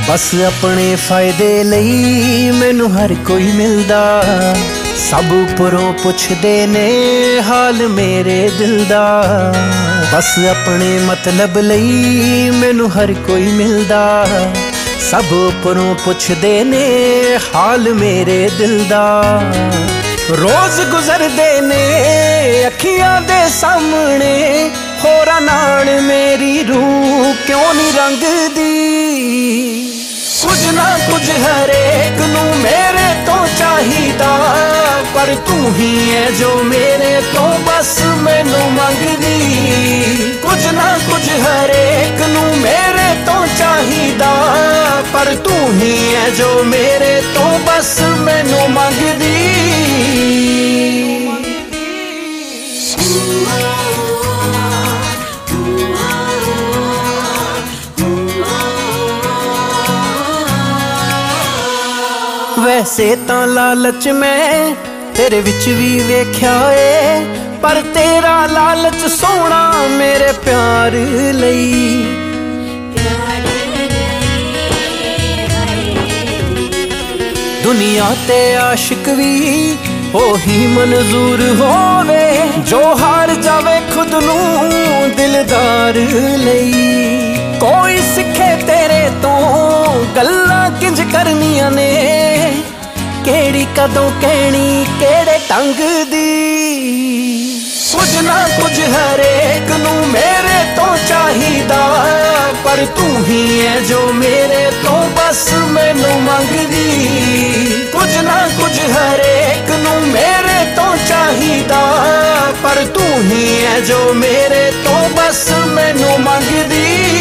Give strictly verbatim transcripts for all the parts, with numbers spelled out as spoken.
बस अपने फायदे लई मैनू हर कोई मिलदा, सब उपरों पुछदे ने हाल मेरे दिल दा। बस अपने मतलब लई मैनू हर कोई मिलदा, सब उपरों पुछदे ने हाल मेरे दिल दा। रोज गुजरदे ने अखियां दे सामने, होरा नाल मेरी रूह क्यों नहीं रंगदी। कुछ ना कुछ हरेक नू मेरे तो चाहिदा, पर तू ही है जो मेरे तो बस मैनू मंगदी। कुछ ना कुछ हरेक नू मेरे तो चाहिदा, पर तू ही है जो मेरे तो बस मैनू मंगदी। वैसे तां लालच मैं तेरे विच भी वेख्या ए, पर तेरा लालच सोना मेरे प्यार लई। दुनिया ते आशिक भी ओही मंजूर होवे, जो हार जावे खुद नू दिलदार लई। कोई सिखे तेरे तो गल्लां किंज करनियां ने, केड़ी कदों कहनी केड़े ढंग दी। कुछ ना कुछ हरेक नू मेरे तो चाहिदा, पर तू ही है जो मेरे तो बस मैनू मंगदी। कुछ ना कुछ हरेक नू मेरे तो चाहिदा, पर तू ही है जो मेरे तो बस मैनू मंगदी।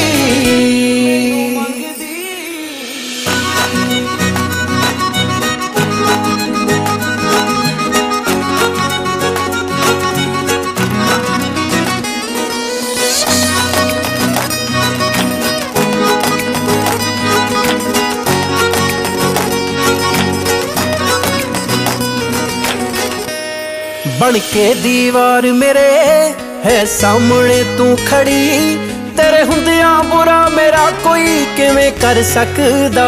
बन के दीवार मेरे है सामने तू खड़ी, तेरे हुंदियां बुरा मेरा कोई किवें कर सकदा।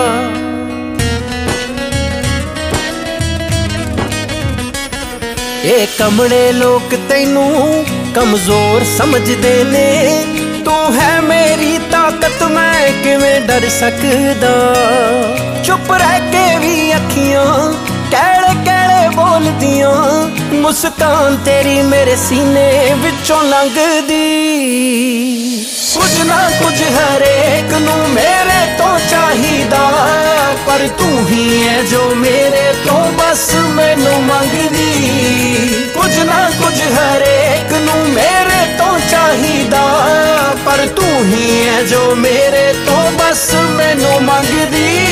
ये कमले लोग तैनू कमजोर समझदे ने, तू है मेरी ताकत मैं किवें डर सकदा। चुप रह के भी अखियां कैड़े कैड़े बोलदियां, मुस्कान तेरी मेरे सीने विचों लंघदी। कुछ ना कुछ हरेक नू मेरे तो चाहिदा, पर तू ही है जो मेरे तो बस मैनू मंगदी। कुछ ना कुछ हरेक नू मेरे तो चाहिदा, पर तू ही है जो मेरे तो बस मैनू मंगदी।